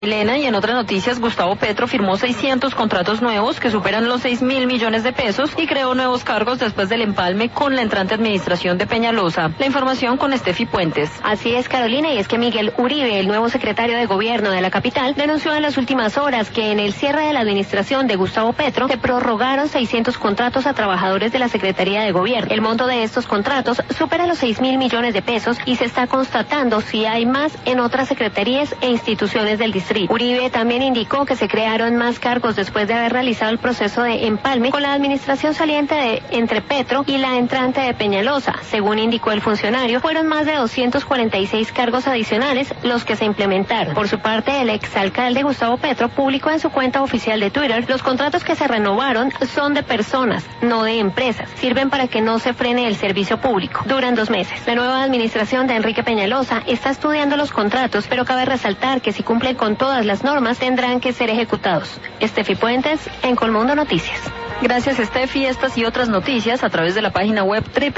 Elena, y en otras noticias, Gustavo Petro firmó 600 contratos nuevos que superan los 6.000 millones de pesos y creó nuevos cargos después del empalme con la entrante administración de Peñalosa. La información con Estefi Puentes. Así es, Carolina, y es que Miguel Uribe, el nuevo secretario de gobierno de la capital, denunció en las últimas horas que en el cierre de la administración de Gustavo Petro se prorrogaron 600 contratos a trabajadores de la Secretaría de Gobierno. El monto de estos contratos supera los 6.000 millones de pesos y se está constatando si hay más en otras secretarías e instituciones del distrito. Uribe también indicó que se crearon más cargos después de haber realizado el proceso de empalme con la administración saliente entre Petro y la entrante de Peñalosa. Según indicó el funcionario, fueron más de 246 cargos adicionales los que se implementaron. Por su parte, el exalcalde Gustavo Petro publicó en su cuenta oficial de Twitter: los contratos que se renovaron son de personas, no de empresas. Sirven para que no se frene el servicio público. Duran 2 meses. La nueva administración de Enrique Peñalosa está estudiando los contratos, pero cabe resaltar que si cumplen con todas las normas tendrán que ser ejecutados. Estefi Puentes, en Colmundo Noticias. Gracias, Estefi. Estas y otras noticias a través de la página web